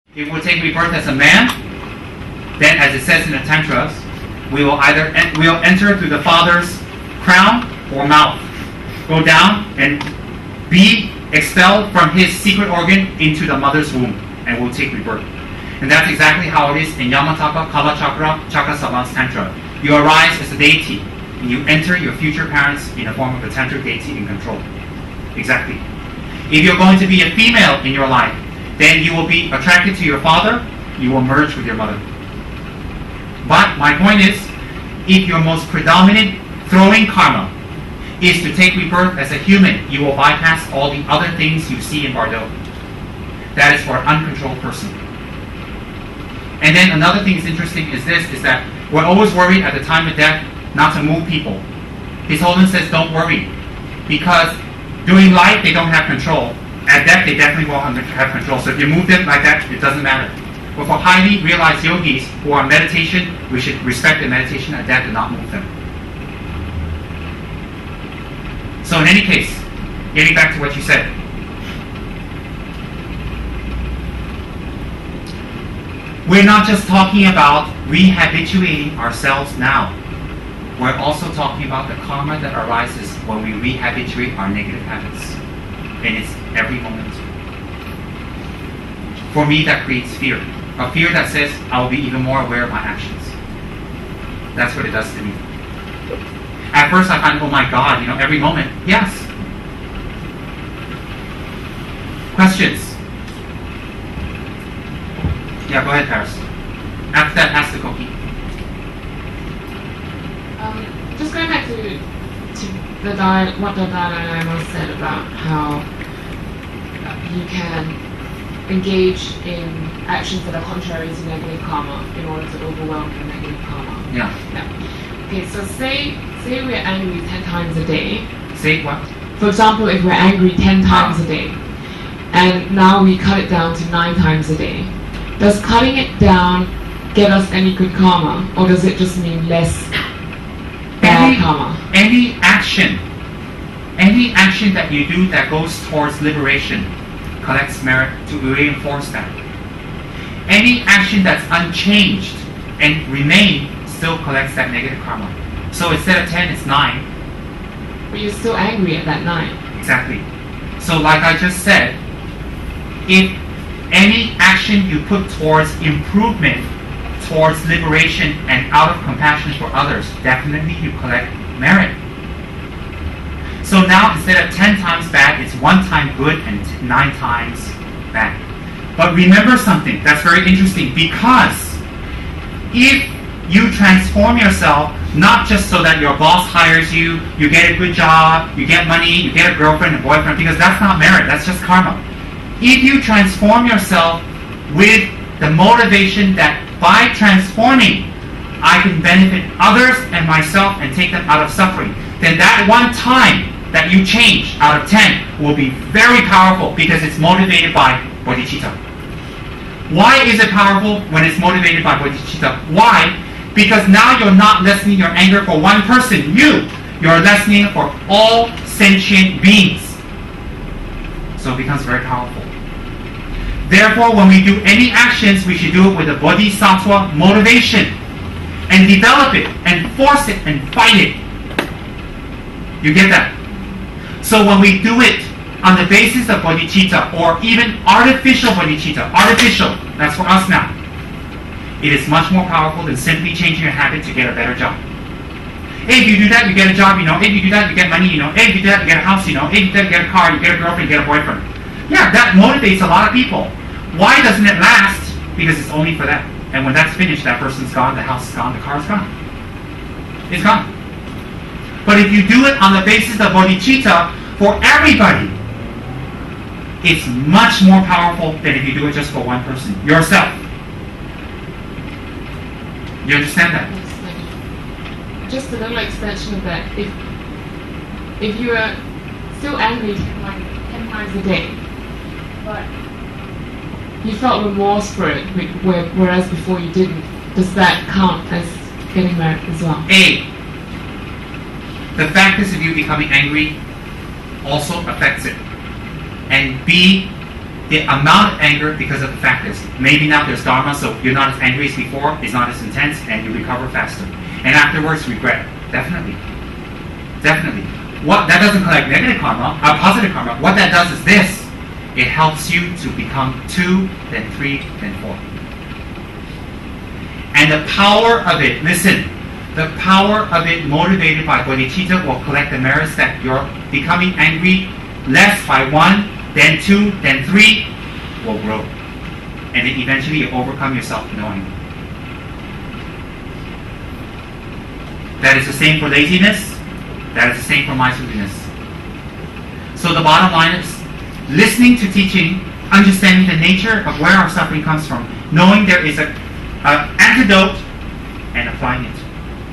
If we take rebirth as a man, then as it says in the Tantras, we will enter through the father's crown or mouth, go down and be expelled from his secret organ into the mother's womb, and we'll take rebirth. And that's exactly how it is in Yamataka, Kala Chakra, Chakrasavans Tantra. You arise as a deity, and you enter your future parents in the form of a tantric deity in control. Exactly. If you're going to be a female in your life, then you will be attracted to your father, you will merge with your mother. But my point is, if your most predominant throwing karma is to take rebirth as a human, you will bypass all the other things you see in Bardo. That is for an uncontrolled person. And then another thing that's interesting is that we're always worried at the time of death not to move people. His Holiness says don't worry, because during life they don't have control. At death they definitely won't have control. So if you move them like that, it doesn't matter. But for highly realized yogis who are in meditation, we should respect the meditation at death and not move them. So in any case, getting back to what you said, we're not just talking about rehabituating ourselves now. We're also talking about the karma that arises when we rehabituate our negative habits. And it's every moment. For me, that creates fear. A fear that says I will be even more aware of my actions. That's what it does to me. At first I find, oh my God, every moment. Yes. Questions? Yeah, go ahead, Paris. After that, ask the cookie. Just going back to what the Dalai Lama said about how you can engage in actions that are contrary to negative karma in order to overwhelm the negative karma. Yeah. Okay, so say we're angry 10 times a day. Say what? For example, if we're angry 10 times a day, and now we cut it down to 9 times a day, does cutting it down get us any good karma, or does it just mean less bad karma? Any action that you do that goes towards liberation collects merit to reinforce that. Any action that's unchanged and remain still collects that negative karma. So instead of 10, it's 9. But you're still angry at that 9. Exactly. So like I just said, if any action you put towards improvement, towards liberation, and out of compassion for others, definitely you collect merit. So now instead of 10 times bad, it's 1 time good and 9 times bad. But remember something that's very interesting, because if you transform yourself, not just so that your boss hires you, you get a good job, you get money, you get a girlfriend and boyfriend, because that's not merit, that's just karma. If you transform yourself with the motivation that by transforming, I can benefit others and myself and take them out of suffering, then that 1 time that you change out of 10 will be very powerful because it's motivated by bodhicitta. Why is it powerful when it's motivated by bodhicitta? Why? Because now you're not lessening your anger for one person, you're lessening it for all sentient beings. So it becomes very powerful. Therefore, when we do any actions, we should do it with a bodhisattva motivation and develop it and force it and fight it. You get that? So when we do it on the basis of bodhicitta or even artificial bodhicitta, that's for us now, it is much more powerful than simply changing your habit to get a better job. Hey, if you do that, you get a job, Hey, if you do that, you get money, Hey, if you do that, you get a house, Hey, if you do that, you get a car, you get a girlfriend, you get a boyfriend. Yeah, that motivates a lot of people. Why doesn't it last? Because it's only for that. And when that's finished, that person's gone, the house is gone, the car is gone. It's gone. But if you do it on the basis of bodhicitta for everybody, it's much more powerful than if you do it just for one person, yourself. You understand that? Just a little extension of that. If you are still angry 10 times a day, but you felt remorse for it, whereas before you didn't, does that count as getting merit as well? A, the fact is of you becoming angry also affects it. And B, The amount of anger, because of the fact is, maybe now there's Dharma, so you're not as angry as before, it's not as intense, and you recover faster. And afterwards, regret. Definitely. Definitely. What that doesn't collect negative karma, positive karma. What that does is this. It helps you to become 2, then 3, then 4. And the power of it, listen, the power of it motivated by bodhicitta will collect the merits that you're becoming angry less by 1, then 2, then 3 will grow. And then eventually you overcome your self-knowing. That is the same for laziness. That is the same for miserliness. So the bottom line is, listening to teaching, understanding the nature of where our suffering comes from, knowing there is an antidote, and applying it.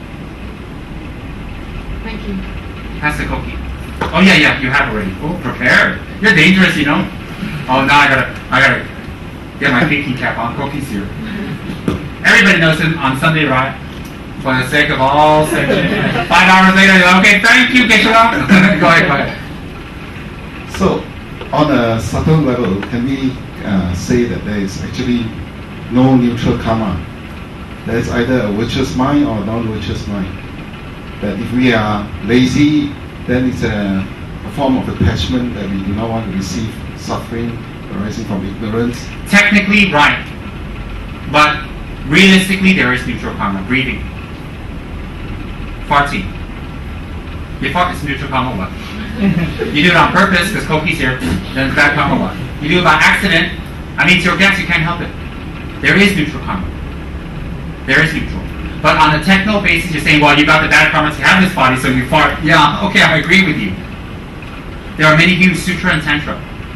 Thank you. Pass the cookie. Oh yeah, you have already. Oh, prepared. You're dangerous, you know. Oh, now I gotta get my thinking cap on. Cookie's here. Everybody knows him on Sunday, right? For the sake of all sections. 5 hours later, you're like, okay, thank you, Geshe-la. Go ahead. So, on a subtle level, can we say that there is actually no neutral karma? There is either a virtuous mind or a non-virtuous mind. That if we are lazy, then it's a form of attachment that we do not want to receive suffering arising from ignorance. Technically, right. But realistically, there is neutral karma. Breathing. Farting. You fart, it's neutral karma what? You do it on purpose because Koki's here, then it's bad karma what? You do it by accident, I mean, it's your guess, you can't help it. There is neutral karma. There is neutral. But on a techno basis, you're saying, well, you got the bad karma to have this body, so you fart. Yeah, okay, I agree with you. There are many views, Sutra and Tantra.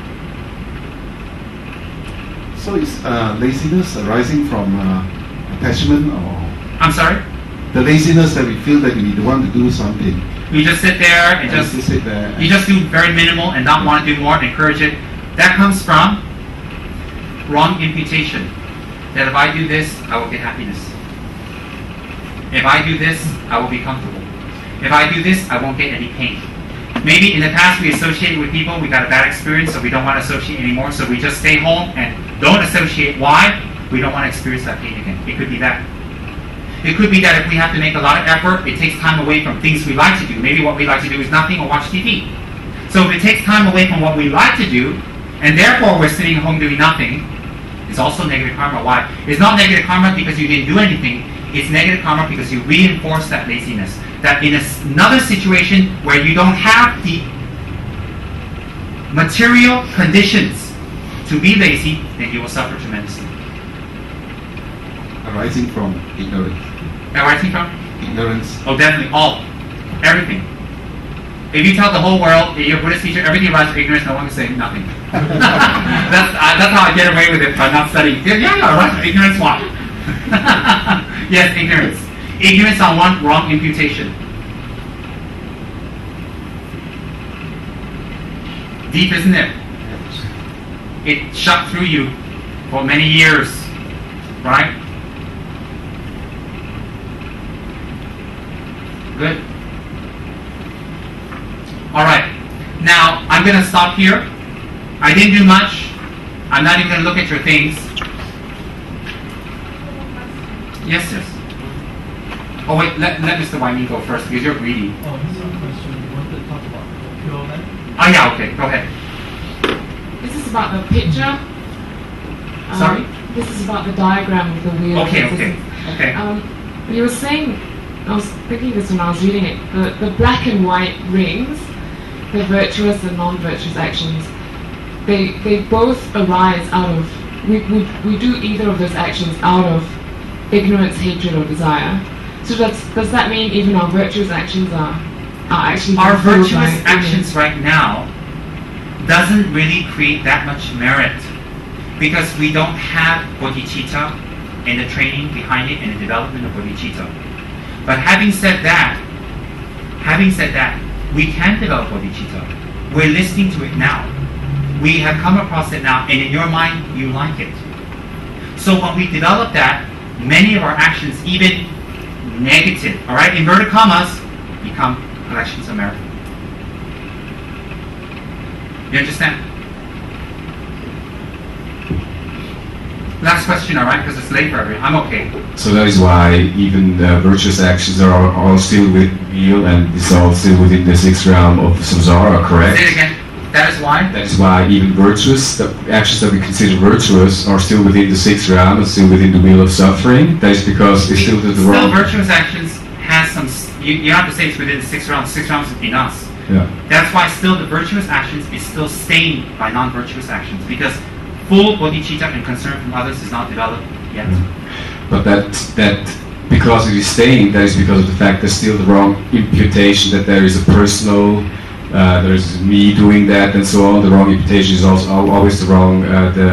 So is laziness arising from attachment or? I'm sorry? The laziness that we feel that we don't want to do something. You just sit there and just sit there. You just do very minimal and not want to do more and encourage it. That comes from wrong imputation. That if I do this, I will get happiness. If I do this, I will be comfortable. If I do this, I won't get any pain. Maybe in the past we associated with people, we got a bad experience, so we don't want to associate anymore, so we just stay home and don't associate. Why? We don't want to experience that pain again. It could be that. It could be that if we have to make a lot of effort, it takes time away from things we like to do. Maybe what we like to do is nothing or watch TV. So if it takes time away from what we like to do, and therefore we're sitting at home doing nothing, it's also negative karma. Why? It's not negative karma because you didn't do anything. It's negative karma because you reinforce that laziness. That in another situation where you don't have the material conditions to be lazy, then you will suffer tremendously. Arising from ignorance. Arising from? Ignorance. Oh, definitely. All. Everything. If you tell the whole world, you're a Buddhist teacher, everything arises from ignorance, no one can say nothing. That's how I get away with it by not studying. Yeah, arises from ignorance, why? Yes, ignorance. Ignorance on one, wrong imputation. Deep, isn't it? It shot through you for many years, right? Good. All right. Now, I'm going to stop here. I didn't do much. I'm not even going to look at your things. Yes. Oh, wait. Let Mr. Wyman go first because you're greedy. Oh, this is a question. You wanted to talk about pure land? Oh, yeah. Okay. Go ahead. This is about the picture. Sorry? This is about the diagram of the wheel. Okay. You were saying, I was thinking this when I was reading it, the black and white rings, the virtuous and non-virtuous actions, they both arise out of, we do either of those actions out of ignorance, hatred or desire. So does that mean even our virtuous actions are actually... Our virtuous actions right now doesn't really create that much merit because we don't have bodhicitta and the training behind it and the development of bodhicitta. But having said that, we can develop bodhicitta. We're listening to it now. We have come across it now, and in your mind, you like it. So when we develop that, many of our actions, even negative, all right, inverted commas, become collections of merit. You understand? Last question, all right? Because it's late for everyone. I'm okay. So that is why even virtuous actions are all still with wheel, and it's all still within the sixth realm of samsara, correct? Say it again. That is why? That is why even virtuous, the actions that we consider virtuous are still within the sixth realm and still within the wheel of suffering. That is because it's still the wrong... virtuous actions has some... You have to say it's within the sixth realm. Sixth realm is within us. Yeah. That's why still the virtuous actions is still stained by non-virtuous actions, because full bodhicitta and concern from others is not developed yet. But that because it is stained, that is because of the fact there's still the wrong imputation that there is a personal, there's me doing that and so on. The wrong imputation is also always the wrong,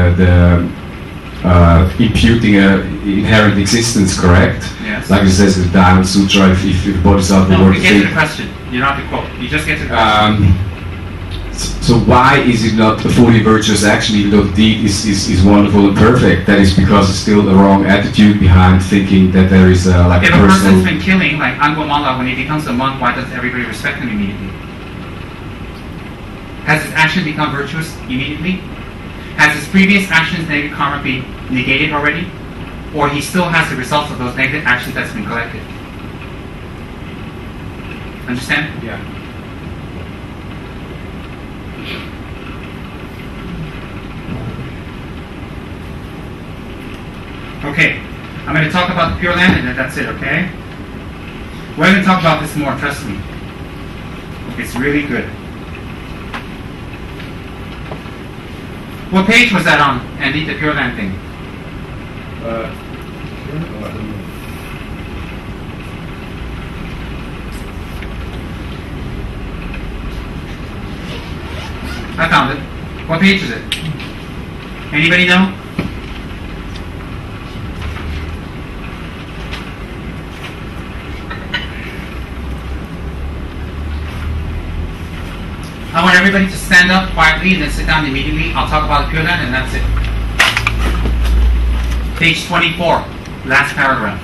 imputing an inherent existence, correct? Yes. Like it says in the Diamond Sutra, if the bodhisattva No, were we to get to think... the question. You don't have to quote. You just get to the question. So why is it not a fully virtuous action, even though the deed is wonderful and perfect? That is because it's still a wrong attitude behind thinking that there is like If a a personal... person's been killing, like Anguamala, when he becomes a monk, why does everybody respect him immediately? Has his action become virtuous immediately? Has his previous actions, negative karma, been negated already? Or he still has the results of those negative actions that's been collected? Understand? Yeah. Okay, I'm going to talk about the Pure Land and then that's it, okay? We're going to talk about this more, trust me. It's really good. What page was that on, Andy, the Pure Land thing? I found it. What page is it? Anybody know? I want everybody to stand up quietly and then sit down immediately. I'll talk about the Pure Land and that's it. Page 24, last paragraph.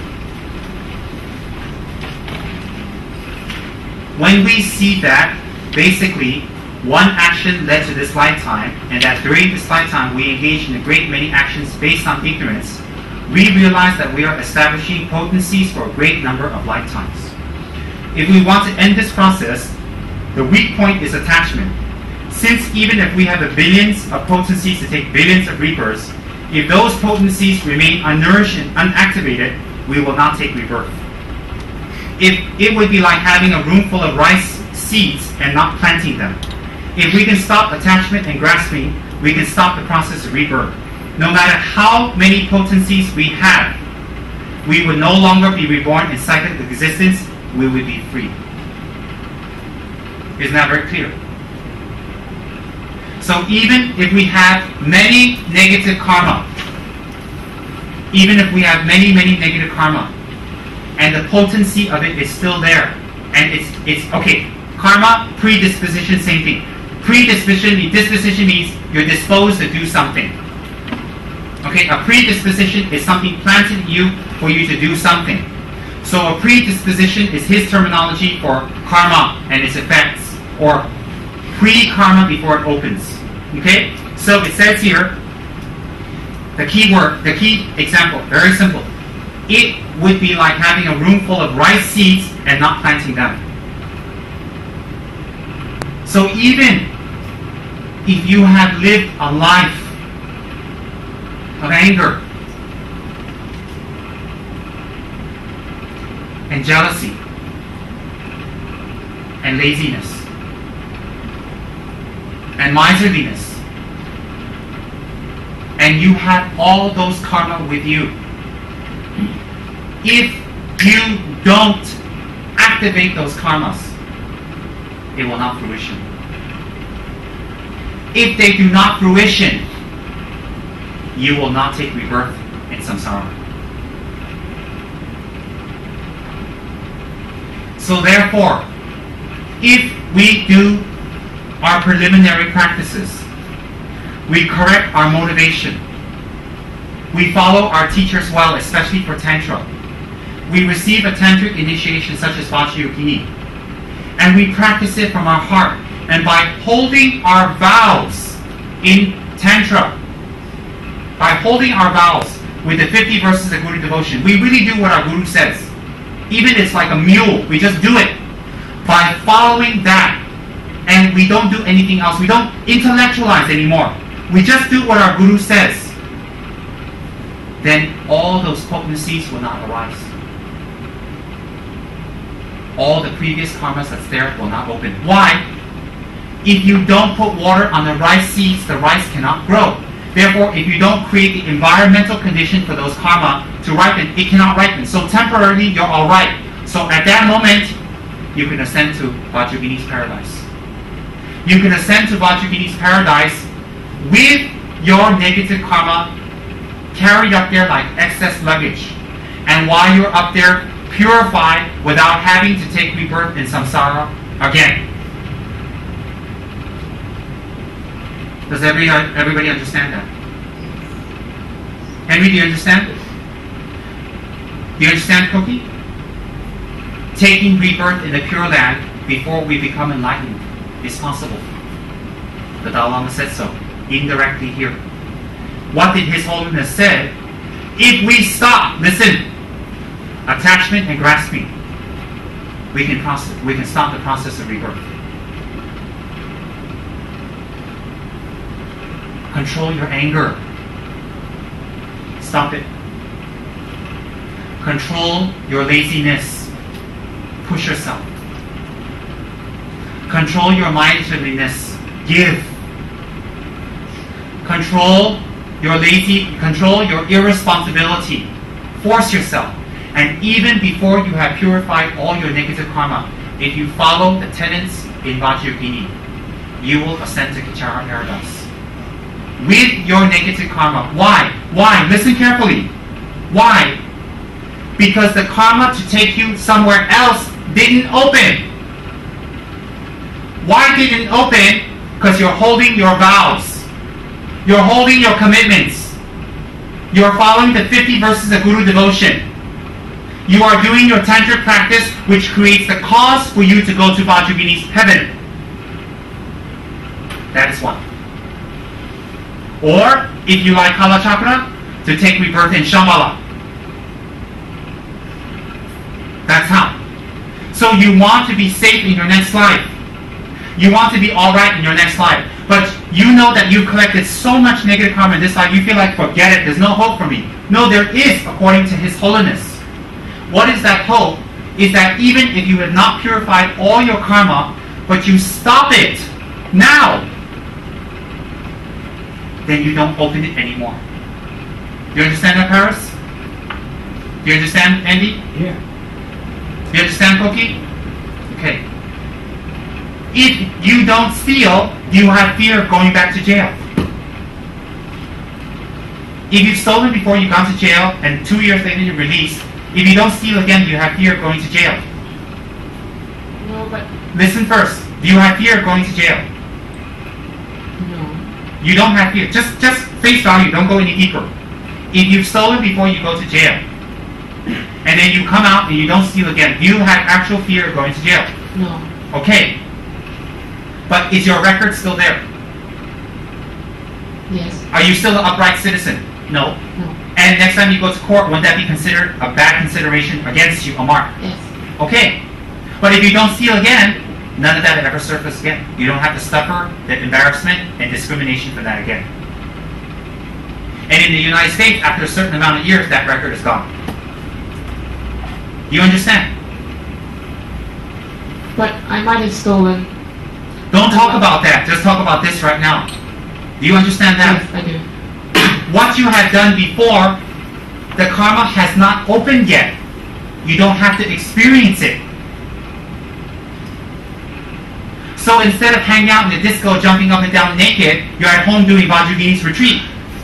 When we see that, basically, one action led to this lifetime, and that during this lifetime we engage in a great many actions based on ignorance, we realize that we are establishing potencies for a great number of lifetimes. If we want to end this process, the weak point is attachment. Since even if we have the billions of potencies to take billions of rebirths, if those potencies remain unnourished and unactivated, we will not take rebirth. It would be like having a room full of rice seeds and not planting them. If we can stop attachment and grasping, we can stop the process of rebirth. No matter how many potencies we have, we would no longer be reborn in cyclic existence, we would be free. Isn't that very clear? So even if we have many negative karma, and the potency of it is still there, and it's okay, karma, predisposition, same thing. Disposition means you're disposed to do something. Okay, a predisposition is something planted in you for you to do something. So a predisposition is his terminology for karma and its effects, or pre-karma before it opens. Okay? So it says here, the key word, the key example, very simple. It would be like having a room full of rice seeds and not planting them. So even if you have lived a life of anger and jealousy and laziness and miserliness, and you have all those karma with you, if you don't activate those karmas, it will not fruition. If they do not fruition, you will not take rebirth in samsara. So therefore, if we do our preliminary practices, we correct our motivation, we follow our teachers well, especially for Tantra, we receive a tantric initiation such as Vajrayogini, and we practice it from our heart, and by holding our vows in Tantra, by holding our vows with the 50 verses of Guru devotion, we really do what our Guru says. Even it's like a mule, we just do it. By following that, and we don't do anything else, we don't intellectualize anymore. We just do what our Guru says. Then all those potencies will not arise. All the previous karmas that's there will not open. Why? If you don't put water on the rice seeds, the rice cannot grow. Therefore, if you don't create the environmental condition for those karma to ripen, it cannot ripen. So temporarily, you're all right. So at that moment, you can ascend to Vajragini's paradise. You can ascend to Vajragini's paradise with your negative karma carried up there like excess luggage. And while you're up there, purified without having to take rebirth in samsara again. Does everybody understand that? Henry, do you understand? Do you understand, Cookie? Taking rebirth in the Pure Land before we become enlightened is possible. The Dalai Lama said so, indirectly here. What did His Holiness say? If we stop, listen, attachment and grasping, we can stop the process of rebirth. Control your anger. Stop it. Control your laziness. Push yourself. Control your miserliness. Give. Control your irresponsibility. Force yourself. And even before you have purified all your negative karma, if you follow the tenets in Vajragini, you will ascend to Kichara paradise. With your negative karma. Why? Why? Listen carefully. Why? Because the karma to take you somewhere else didn't open. Why didn't it open? Because you're holding your vows. You're holding your commitments. You're following the 50 verses of Guru devotion. You are doing your tantric practice, which creates the cause for you to go to Vajragini's heaven. That is one. Or, if you like Kala Chakra, to take rebirth in Shambhala. That's how. So you want to be safe in your next life. You want to be alright in your next life. But you know that you've collected so much negative karma in this life, you feel like, forget it, there's no hope for me. No, there is, according to His Holiness. What is that hope? Is that even if you have not purified all your karma, but you stop it now, then you don't open it anymore. Do you understand that, Paris? Do you understand, Andy? Yeah. Do you understand, Koki? Okay. If you don't steal, you have fear of going back to jail. If you've stolen before you got to jail and 2 years later you're released, if you don't steal again, you have fear of going to jail. No, but Listen first. Do you have fear of going to jail? no. You don't have fear. Just face value. Don't go any deeper. If you've stolen before you go to jail, and then you come out and you don't steal again, do you have actual fear of going to jail? No. Okay. But is your record still there? Yes. Are you still an upright citizen? No. No. And next time you go to court, wouldn't that be considered a bad consideration against you, a mark? Yes. Okay. But if you don't steal again, none of that will ever surface again. You don't have to suffer the embarrassment and discrimination for that again. And in the United States, after a certain amount of years, that record is gone. You understand? But I might have stolen. Don't talk about that. Just talk about this right now. Do you understand that? Yes, I do. What you have done before, the karma has not opened yet. You don't have to experience it. So instead of hanging out in the disco, jumping up and down naked, you're at home doing Vajragini's retreat.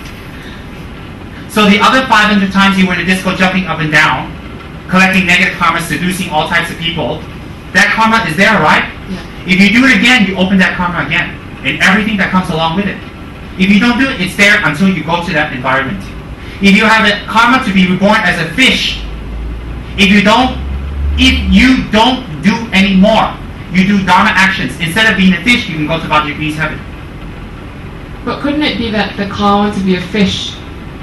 So the other 500 times you were in the disco, jumping up and down, collecting negative karma, seducing all types of people, that karma is there, right? Yeah. If you do it again, you open that karma again, and everything that comes along with it. If you don't do it, it's there until you go to that environment. If you have a karma to be reborn as a fish, if you don't do any more, you do dharma actions. Instead of being a fish, you can go to Vajragini's heaven. But couldn't it be that the karma to be a fish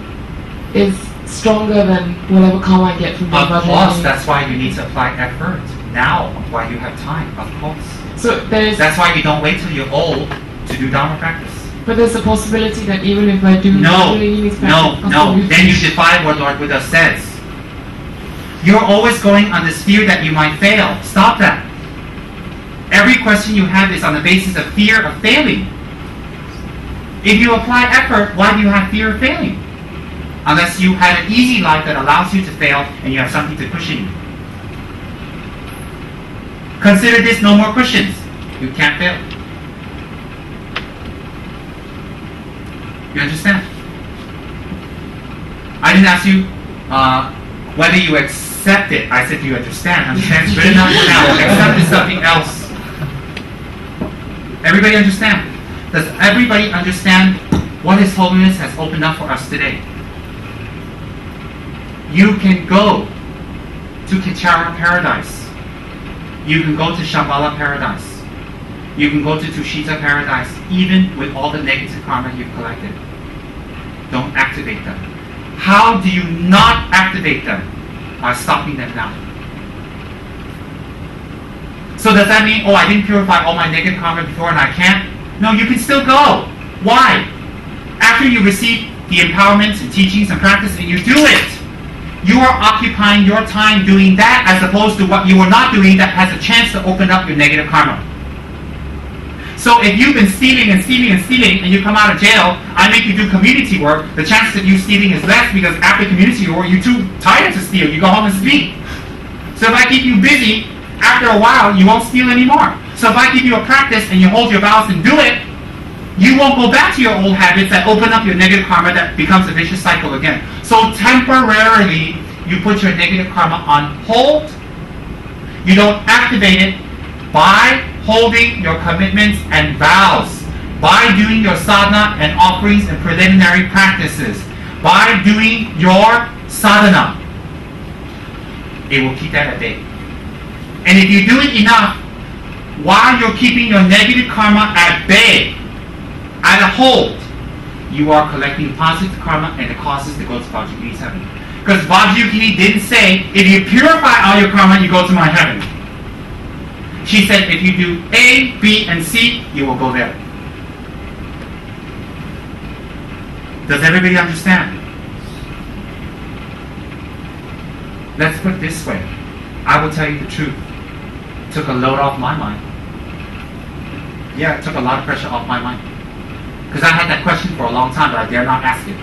is stronger than whatever karma I get from the Of bhajra. course, that's why you need to apply effort now, while you have time. Of course. So there's, That's why you don't wait till you're old to do Dharma practice. but there's a possibility that even if I do No, Kundalini no, practice, no. Then you defy what Lord Buddha says. You're always going on this fear that you might fail. Stop that. Every question you have is on the basis of fear of failing. If you apply effort, why do you have fear of failing? Unless you had an easy life that allows you to fail and you have something to cushion you. Consider this no more cushions. You can't fail. You understand? I didn't ask you whether you accept it. I said you understand. Understand is good enough now. Accept is something else. Everybody understand? Does everybody understand what His Holiness has opened up for us today? You can go to Kichara Paradise. You can go to Shambhala Paradise. You can go to Tushita Paradise, even with all the negative karma you've collected. Don't activate them. How do you not activate them? By stopping them now. So does that mean, oh, I didn't purify all my negative karma before and I can't? No, you can still go. Why? After you receive the empowerments and teachings and practice and you do it, you are occupying your time doing that as opposed to what you were not doing that has a chance to open up your negative karma. So if you've been stealing and you come out of jail, I make you do community work, the chance that you stealing is less because after community work, you're too tired to steal. You go home and sleep. So if I keep you busy, after a while, you won't steal anymore. So if I give you a practice and you hold your vows and do it, you won't go back to your old habits that open up your negative karma that becomes a vicious cycle again. So temporarily, you put your negative karma on hold. You don't activate it by holding your commitments and vows, by doing your sadhana and offerings and preliminary practices, by doing your sadhana. It will keep that at bay. And if you do it enough, while you're keeping your negative karma at bay, at a hold, you are collecting positive karma and it causes to go to Vajrayogini's heaven. Because Vajrayogini didn't say, if you purify all your karma, you go to my heaven. She said, if you do A, B, and C, you will go there. Does everybody understand? Let's put it this way. I will tell you the truth. It took a load off my mind. Yeah, it took a lot of pressure off my mind. Because I had that question for a long time, but I dare not ask it.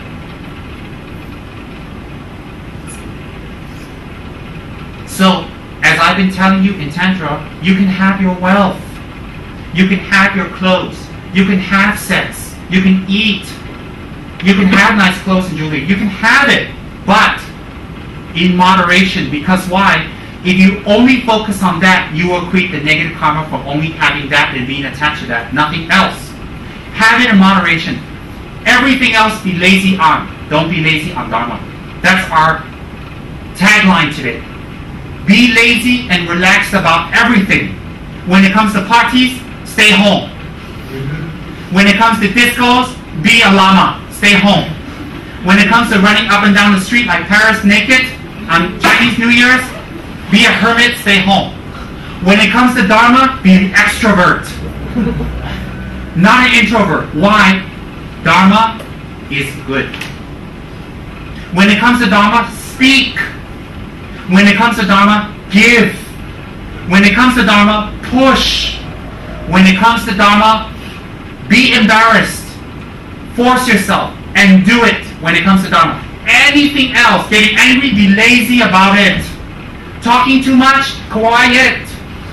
So, as I've been telling you in Tantra, you can have your wealth. You can have your clothes. You can have sex. You can eat. You can have nice clothes and jewelry. You can have it, but in moderation. Because why? If you only focus on that, you will create the negative karma from only having that and being attached to that. Nothing else. Have it in moderation. Everything else be lazy on. Don't be lazy on Dharma. That's our tagline today. Be lazy and relaxed about everything. When it comes to parties, stay home. When it comes to discos, be a lama. Stay home. When it comes to running up and down the street like Paris naked on Chinese New Year's, be a hermit, stay home. When it comes to Dharma, be an extrovert. Not an introvert. Why? Dharma is good. When it comes to Dharma, speak. When it comes to Dharma, give. When it comes to Dharma, push. When it comes to Dharma, be embarrassed. Force yourself and do it when it comes to Dharma. Anything else, getting angry, be lazy about it. Talking too much, quiet.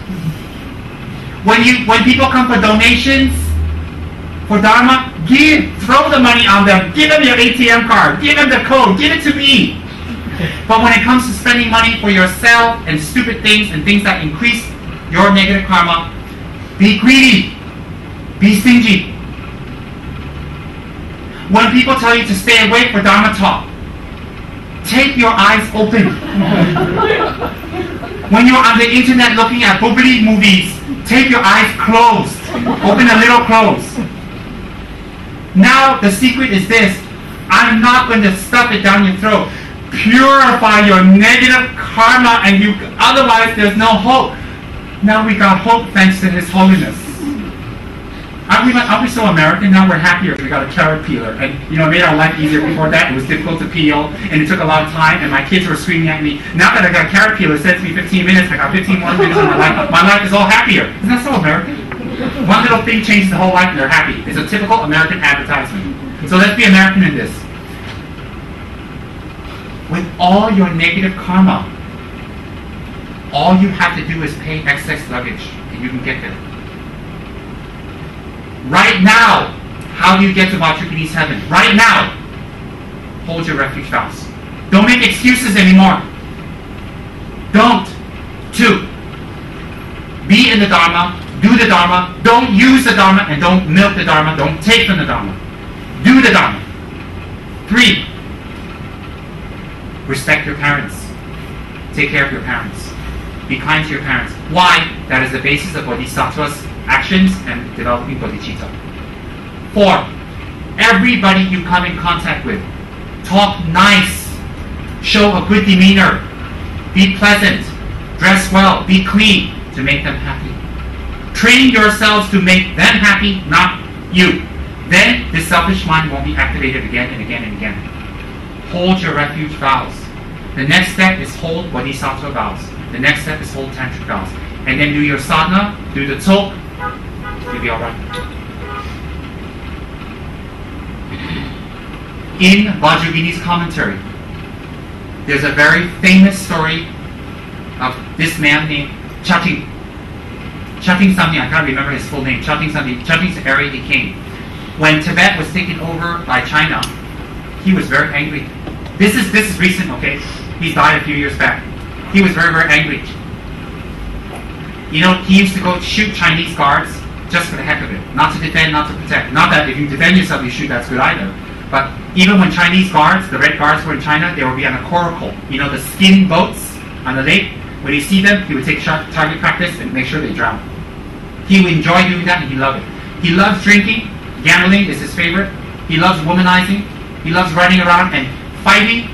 When people come for donations, for Dharma, give. Throw the money on them. Give them your ATM card. Give them the code. Give it to me. But when it comes to spending money for yourself and stupid things and things that increase your negative karma, be greedy. Be stingy. When people tell you to stay away for Dharma talk, take your eyes open. When you're on the internet looking at boobity movies, take your eyes closed. Open a little closed. Now the secret is this. I'm not going to stuff it down your throat. Purify your negative karma, and otherwise there's no hope. Now we got hope thanks to His Holiness. Aren't we so American? Now we're happier. We got a carrot peeler, and it made our life easier. Before that, it was difficult to peel, and it took a lot of time, and my kids were screaming at me. Now that I got a carrot peeler, it says to me 15 minutes. I got 15 more minutes in my life. My life is all happier. Isn't that so American? One little thing changes the whole life, and they're happy. It's a typical American advertisement. So let's be American in this. With all your negative karma, all you have to do is pay excess luggage, and you can get there. Right now, how do you get to Vajraginis heaven? Right now, hold your refuge vows. Don't make excuses anymore. Don't. 2, be in the Dharma, do the Dharma, don't use the Dharma, and don't milk the Dharma, don't take from the Dharma. Do the Dharma. 3, respect your parents. Take care of your parents. Be kind to your parents. Why? That is the basis of Bodhisattva's actions and developing bodhicitta. 4, everybody you come in contact with, talk nice, show a good demeanor, be pleasant, dress well, be clean to make them happy. Train yourselves to make them happy, not you. Then the selfish mind won't be activated again and again and again. Hold your refuge vows. The next step is hold bodhisattva vows. The next step is hold tantric vows. And then do your sadhana, do the talk, you'll be alright. In Vajragini's commentary, there's a very famous story of this man named Chating. Chating something, I can't remember his full name. Chating something. Chating's the area he came. When Tibet was taken over by China, he was very angry. This is recent, okay? He died a few years back. He was very, very angry. He used to go shoot Chinese guards just for the heck of it. Not to defend, not to protect. Not that if you defend yourself, you shoot, that's good either. But even when Chinese guards, the red guards were in China, they would be on a coracle. The skin boats on the lake. When you see them, he would take target practice and make sure they drown. He would enjoy doing that, and he loved it. He loves drinking. Gambling is his favorite. He loves womanizing. He loves running around and fighting,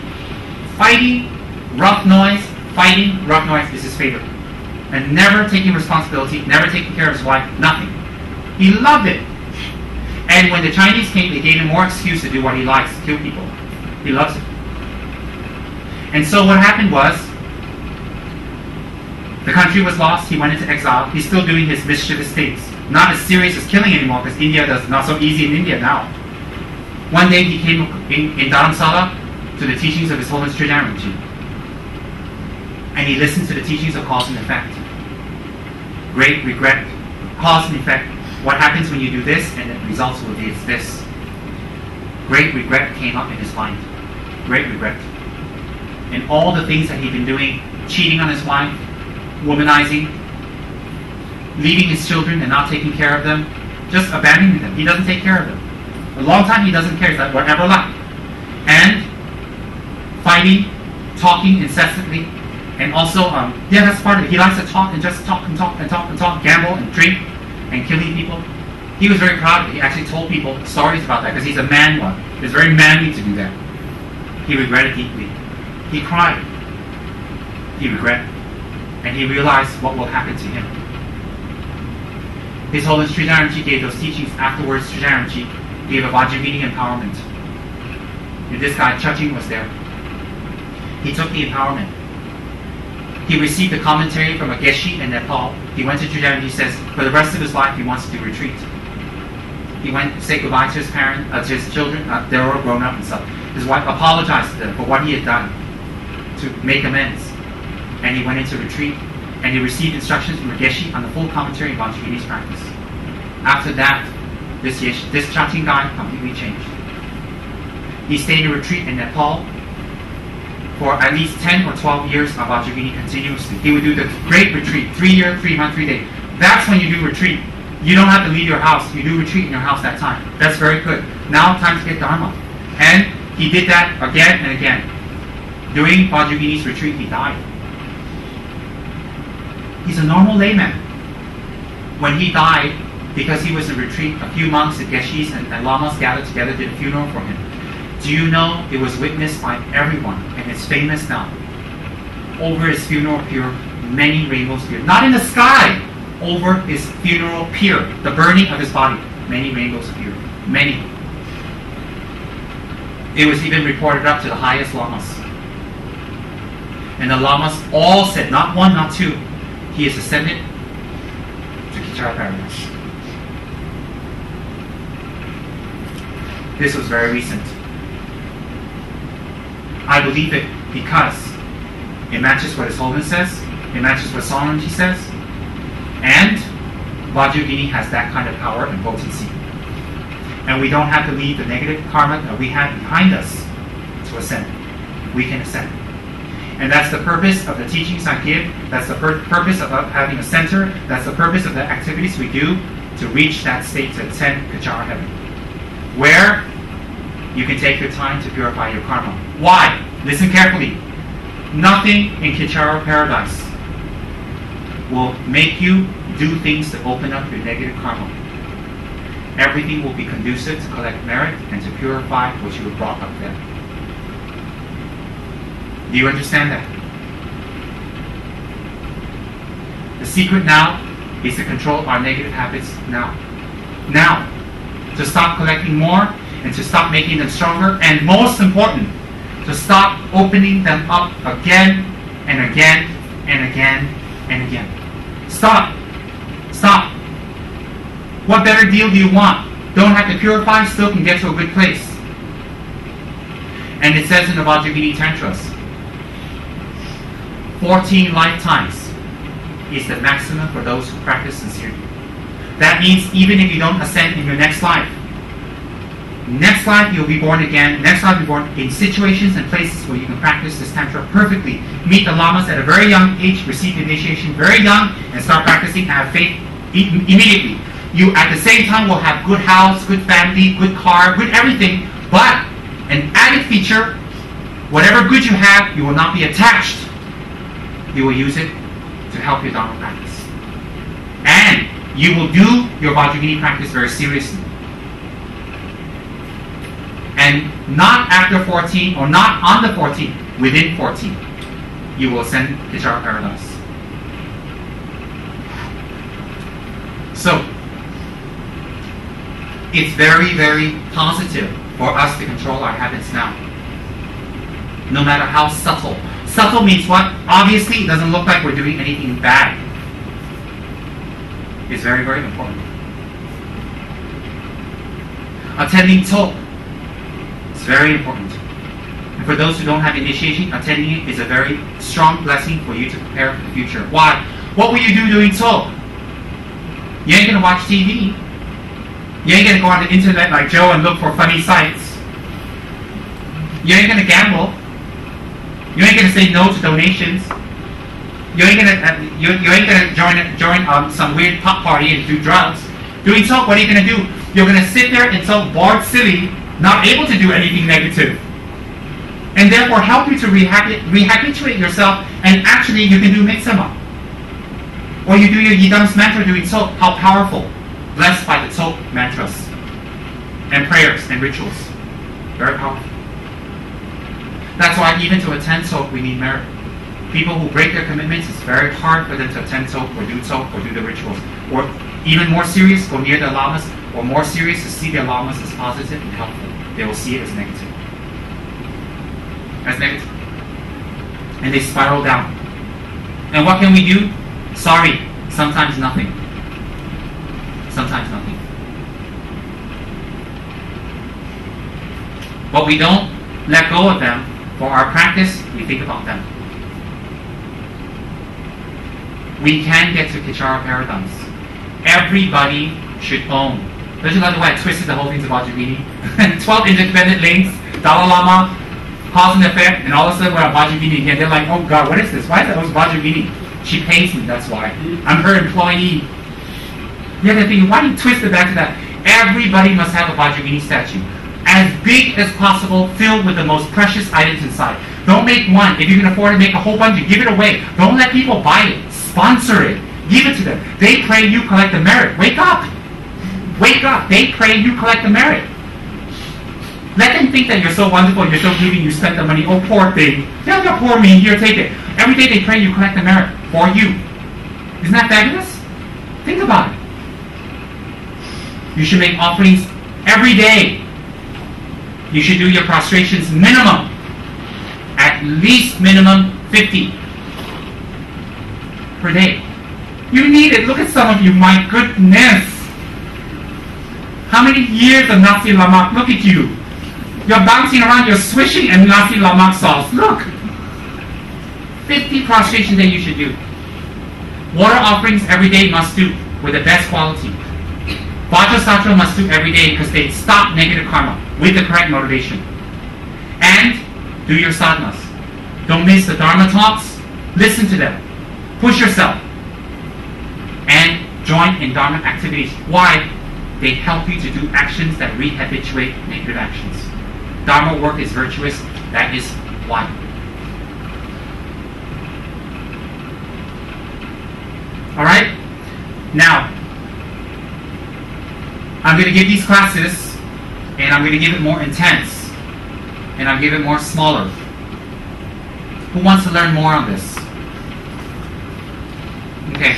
rough noise is his favorite. And never taking responsibility, never taking care of his wife, nothing. He loved it. And when the Chinese came, they gave him more excuse to do what he likes, kill people. He loves it. And so what happened was, the country was lost, he went into exile, he's still doing his mischievous things. Not as serious as killing anymore, because India does not so easy in India now. One day he came in Dharamsala to the teachings of His Holiness Sridhar Rinpoche. And he listened to the teachings of cause and effect. Great regret, cause and effect. What happens when you do this, and the results will be this. Great regret came up in his mind. Great regret. And all the things that he'd been doing, cheating on his wife, womanizing, leaving his children and not taking care of them, just abandoning them. He doesn't take care of them. A long time he doesn't care. He's like, whatever luck. And fighting, talking incessantly, and also, that's part of it. He likes to talk and just talk and talk and talk and talk, gamble and drink and killing people. He was very proud of it. He actually told people stories about that because he's a man one. It's very manly to do that. He regretted deeply. He cried. He regretted. And he realized what will happen to him. His Holiness Sridhar Rinpoche gave those teachings. Afterwards, Sridhar Rinpoche gave a Vajragini empowerment. And this guy, Chaching, was there. He took the empowerment. He received a commentary from a Geshe in Nepal. He went to Sridhar and he says, for the rest of his life, he wants to do retreat. He went to say goodbye to his parents, to his children. They were all grown up and stuff. His wife apologized to them for what he had done to make amends. And he went into retreat. And he received instructions from a Geshe on the full commentary on Vajragini's practice. After that, this Chating guy completely changed. He stayed in a retreat in Nepal for at least 10 or 12 years of Vajragini continuously. He would do the great retreat, 3 year, 3 month, 3 day. That's when you do retreat. You don't have to leave your house. You do retreat in your house that time. That's very good. Now time to get Dharma. And he did that again and again. During Vajragini's retreat, he died. He's a normal layman. When he died, because he was in retreat, a few monks and Geshes and lamas gathered together, did a funeral for him. Do you know it was witnessed by everyone, and it's famous now? Over his funeral pyre, many rainbows appeared. Not in the sky, over his funeral pyre, the burning of his body, many rainbows appeared. Many. It was even reported up to the highest lamas. And the lamas all said, not one, not two, he is ascended to Kichara paradise. This was very recent. I believe it because it matches what His Holiness says, it matches what Solemnity says, and Vajrayogini has that kind of power and potency. And we don't have to leave the negative karma that we have behind us to ascend. We can ascend. And that's the purpose of the teachings I give. That's the purpose of having a center. That's the purpose of the activities we do to reach that state, to ascend Kichara heaven, where you can take your time to purify your karma. Why? Listen carefully. Nothing in Kichara paradise will make you do things to open up your negative karma. Everything will be conducive to collect merit and to purify what you have brought up there. Do you understand that? The secret now is to control our negative habits now. Now, to stop collecting more and to stop making them stronger, and most important, to stop opening them up again and again and again and again. Stop. Stop. What better deal do you want? Don't have to purify, still can get to a good place. And it says in the Vajrayogini Tantras, 14 lifetimes is the maximum for those who practice sincerely. That means even if you don't ascend in your next life you'll be born again. Next life you'll be born in situations and places where you can practice this tantra perfectly. Meet the lamas at a very young age, receive initiation very young, and start practicing, have faith immediately. You at the same time will have good house, good family, good car, good everything, but an added feature, whatever good you have, you will not be attached. You will use it to help your Dharma practice. And you will do your Vajrayogini practice very seriously. And not after 14, or not on the 14, within 14, you will ascend Kichara paradise. So, it's very, very positive for us to control our habits now. No matter how subtle. Subtle means what? Obviously, it doesn't look like we're doing anything bad. It's very, very important. Attending talk is very important. And for those who don't have initiation, attending it is a very strong blessing for you to prepare for the future. Why? What will you do doing talk? You ain't going to watch TV. You ain't going to go on the internet like Joe and look for funny sites. You ain't going to gamble. You ain't going to say no to donations. You ain't going to join some weird pop party and do drugs. Doing talk, what are you going to do? You're going to sit there and so bored, silly, not able to do anything negative. And therefore help you to rehabituate yourself, and actually you can do mixama. Or you do your Yidam's mantra doing talk. How powerful. Blessed by the talk mantras and prayers and rituals. Very powerful. That's why even to attend talk we need merit. People who break their commitments, it's very hard for them to attend talk or do the rituals. Or even more serious, go near the lamas, or more serious, to see the lamas as positive and helpful. They will see it as negative. As negative. And they spiral down. And what can we do? Sorry, sometimes nothing. Sometimes nothing. But we don't let go of them. For our practice, we think about them. We can get to Kichara paradise. Everybody should own. Don't you like the way I twisted the whole thing to Vajrayogini? 12 independent links, Dalai Lama, cause and effect, and all of a sudden we're at Vajrayogini again. They're like, oh God, what is this? Why is that always Vajrayogini? She pays me, that's why. I'm her employee. The other thing, why do you twist it back to that? Everybody must have a Vajrayogini statue. As big as possible, filled with the most precious items inside. Don't make one. If you can afford to make a whole bunch, you give it away. Don't let people buy it. Sponsor it. Give it to them. They pray, you collect the merit. Wake up. Wake up. They pray, you collect the merit. Let them think that you're so wonderful, you're so giving, you spend the money. Oh, poor thing. Yeah, poor me. Here, take it. Every day they pray, you collect the merit for you. Isn't that fabulous? Think about it. You should make offerings every day. You should do your prostrations minimum. At least minimum 50 per day. You need it. Look at some of you. My goodness. How many years of Nasi Lemak? Look at you. You're bouncing around. You're swishing in Nasi Lemak sauce. Look. 50 prostration that you should do. Water offerings every day must do with the best quality. Vajra Satra must do every day because they stop negative karma with the correct motivation. And do your sadhanas. Don't miss the Dharma talks. Listen to them. Push yourself. And join in Dharma activities. Why? They help you to do actions that rehabituate negative actions. Dharma work is virtuous. That is why. Alright? Now, I'm going to give these classes, and I'm going to give it more intense, and I'll give it more smaller. Who wants to learn more on this? Okay.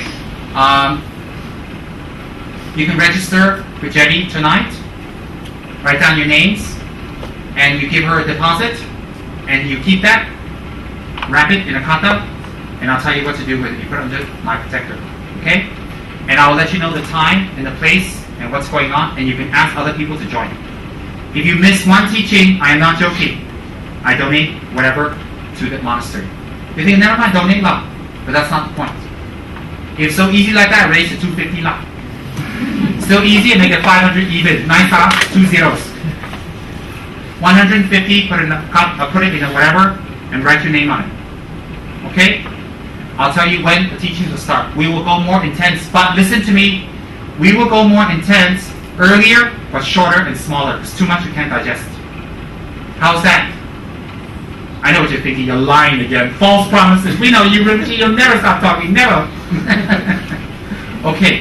You can register with Jenny tonight. Write down your names, and you give her a deposit, and you keep that, wrap it in a kata, and I'll tell you what to do with it. You put it under my protector. Okay? And I'll let you know the time and the place and what's going on, and you can ask other people to join. If you miss one teaching, I am not joking. I donate whatever to the monastery. You think, never mind, donate lah. But that's not the point. If so easy like that, raise it to 250 lah. Still easy and make it 500 even. 9 stars, 2 zeros. 150, put it in a whatever, and write your name on it. Okay? I'll tell you when the teachings will start. We will go more intense, but listen to me. We will go more intense earlier, but shorter and smaller. It's too much you can't digest. How's that? I know what you're thinking. You're lying again. False promises. We know you, Rinpoche. You'll never stop talking. Never. Okay.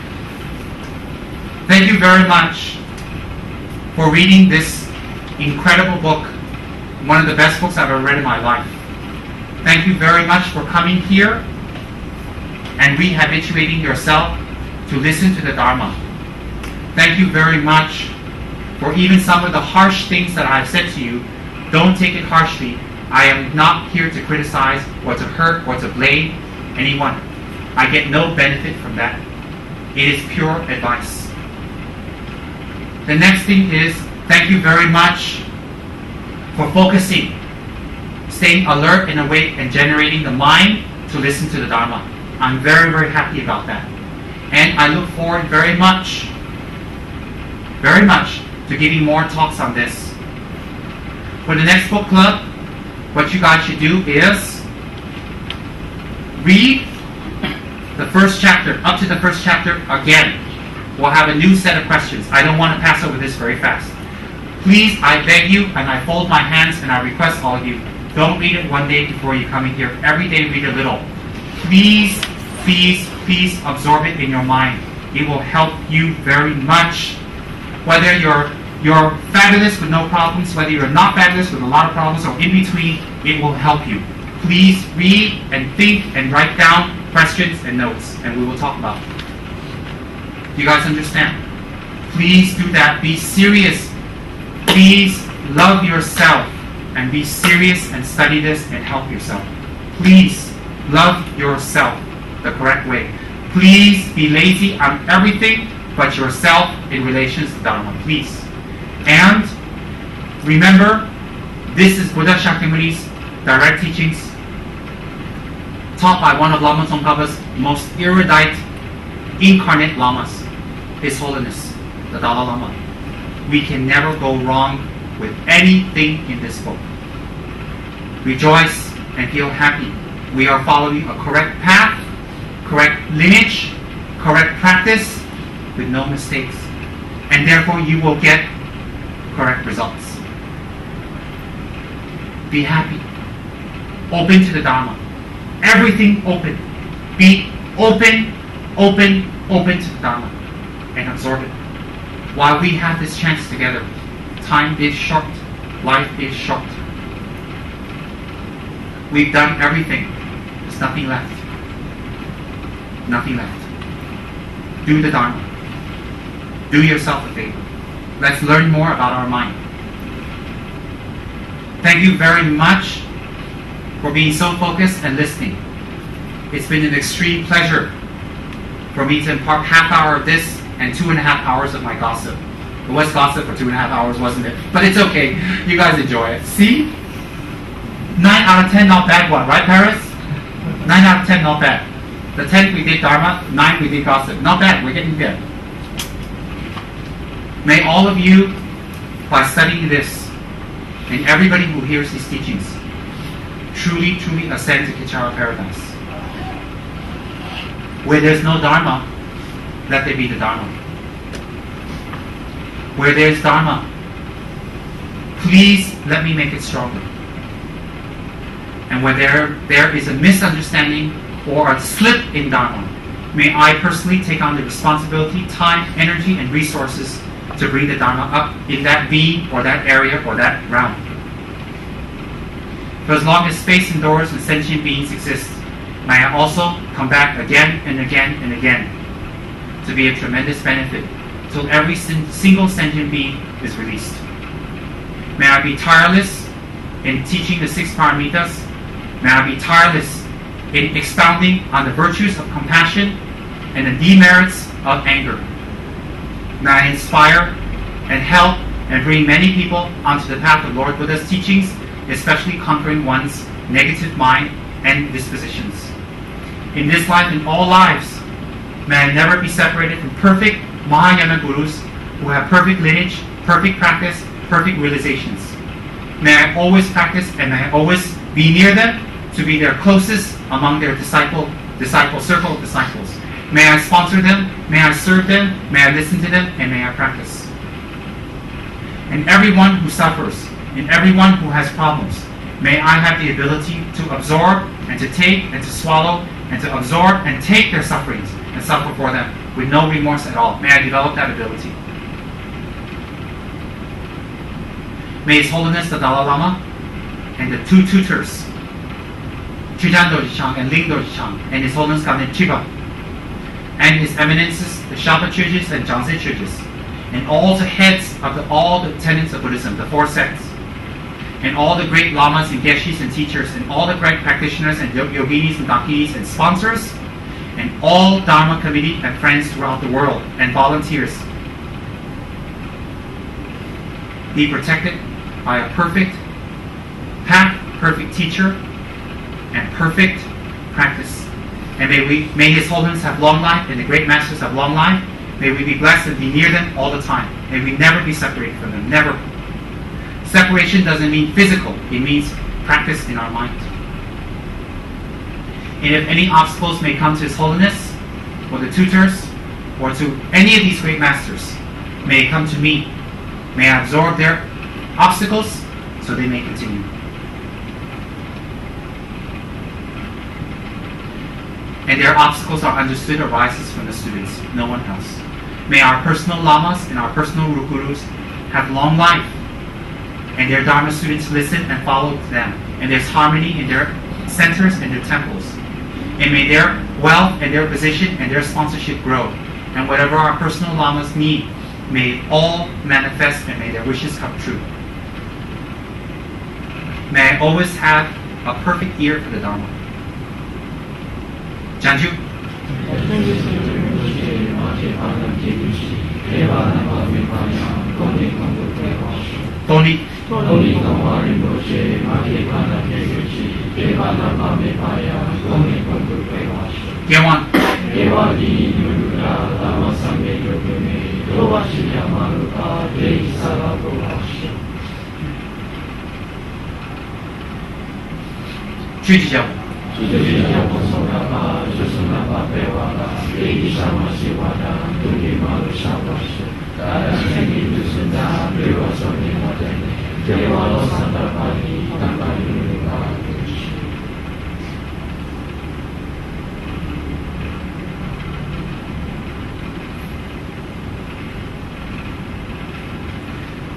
Thank you very much for reading this incredible book. One of the best books I've ever read in my life. Thank you very much for coming here and rehabituating yourself to listen to the Dharma. Thank you very much for even some of the harsh things that I've said to you. Don't take it harshly. I am not here to criticize or to hurt or to blame anyone. I get no benefit from that. It is pure advice. The next thing is, thank you very much for focusing, staying alert and awake and generating the mind to listen to the Dharma. I'm very, very happy about that. And I look forward very much to giving more talks on this. For the next book club, what you guys should do is read the first chapter, up to the first chapter again. We'll have a new set of questions. I don't want to pass over this very fast. Please, I beg you, and I fold my hands, and I request all of you, don't read it one day before you come in here. Every day read a little. Please, please, please absorb it in your mind. It will help you very much. Whether you're fabulous with no problems, whether you're not fabulous with a lot of problems, or in between, it will help you. Please read and think and write down questions and notes, and we will talk about it. Do you guys understand? Please do that. Be serious. Please love yourself and be serious and study this and help yourself. Please love yourself the correct way. Please be lazy on everything but yourself in relation to Dharma. Please. And remember, this is Buddha Shakyamuni's direct teachings taught by one of Lama Tsongkhapa's most erudite incarnate lamas, His Holiness, the Dalai Lama. We can never go wrong with anything in this book. Rejoice and feel happy. We are following a correct path, correct lineage, correct practice, with no mistakes. And therefore you will get correct results. Be happy. Open to the Dharma. Everything open. Be open, open, open to the Dharma. And absorb it. While we have this chance together Time is short. Life is short. We've done everything. There's nothing left. Nothing left. Do the Dharma. Do yourself a favor. Let's learn more about our mind. Thank you very much for being so focused and listening. It's been an extreme pleasure for me to impart half hour of this and 2.5 hours of my gossip. It was gossip for 2.5 hours, wasn't it? But it's okay. You guys enjoy it. See? 9 out of 10 not bad one, right, Paris? 9 out of 10 not bad. The 10th we did Dharma, 9 we did gossip. Not bad, we're getting there. May all of you, by studying this, and everybody who hears these teachings, truly, truly ascend to Kichara paradise. Where there's no Dharma, let there be the Dharma. Where there's Dharma, please let me make it stronger. And where there is a misunderstanding or a slip in Dharma, may I personally take on the responsibility, time, energy, and resources to bring the Dharma up in that being or that area or that realm. For as long as space and doors and sentient beings exist, may I also come back again and again and again to be a tremendous benefit till every single sentient being is released. May I be tireless in teaching the 6 paramitas. May I be tireless in expounding on the virtues of compassion and the demerits of anger. May I inspire and help and bring many people onto the path of Lord Buddha's teachings, especially conquering one's negative mind and dispositions. In this life and all lives, may I never be separated from perfect Mahayana Gurus who have perfect lineage, perfect practice, perfect realizations. May I always practice and may I always be near them to be their closest among their circle of disciples. May I sponsor them, may I serve them, may I listen to them, and may I practice. And everyone who suffers, and everyone who has problems, may I have the ability to absorb and to take and to swallow and to absorb and take their sufferings and suffer for them with no remorse at all. May I develop that ability. May His Holiness the Dalai Lama and the 2 tutors, Chujan Dorji Chang and Ling Dorji Chang, and His Holiness Garnet Chiba, and His Eminences, the Shalpa churches and Zhangzi churches, and all the heads of all the tenets of Buddhism, the 4 sects, and all the great lamas and geshis and teachers, and all the great practitioners and yoginis and dakinis and sponsors, and all Dharma committee and friends throughout the world, and volunteers. Be protected by a perfect path, perfect teacher, and perfect practice. And may His Holiness have long life, and the great masters have long life. May we be blessed and be near them all the time. May we never be separated from them, never. Separation doesn't mean physical, it means practice in our mind. And if any obstacles may come to His Holiness, or the tutors, or to any of these great masters, may it come to me. May I absorb their obstacles so they may continue. And their obstacles are understood arises from the students, no one else. May our personal lamas and our personal gurus have long life, and their Dharma students listen and follow them, and there's harmony in their centers and their temples. And may their wealth and their position and their sponsorship grow. And whatever our personal lamas need, may it all manifest and may their wishes come true. May I always have a perfect ear for the Dharma. Janju. Tony. Gyewan. Chujijau.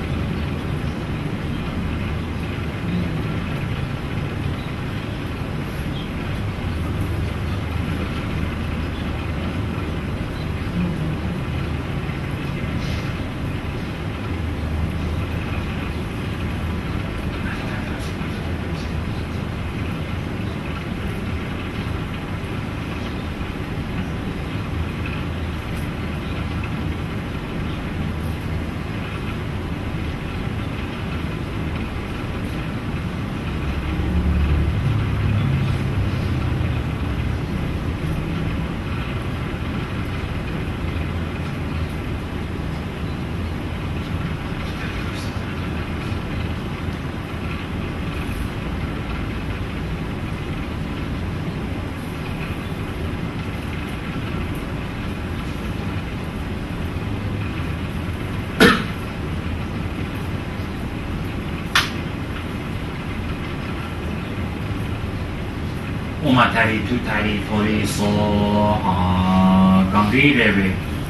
Umatari tutari fori so gangri devi.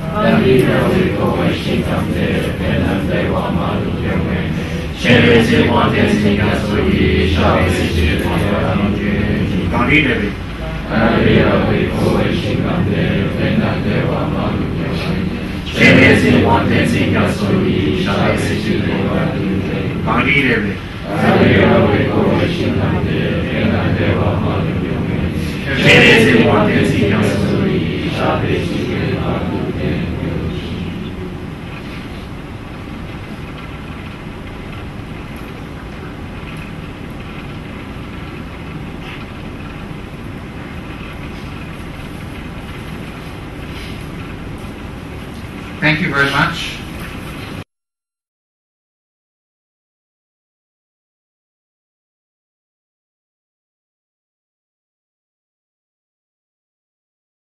Shere se wante se gasuri shari se gangri devi. Shere se wante se gasuri shari se gangri devi. Shere se wante se gasuri shari se Thank you very much.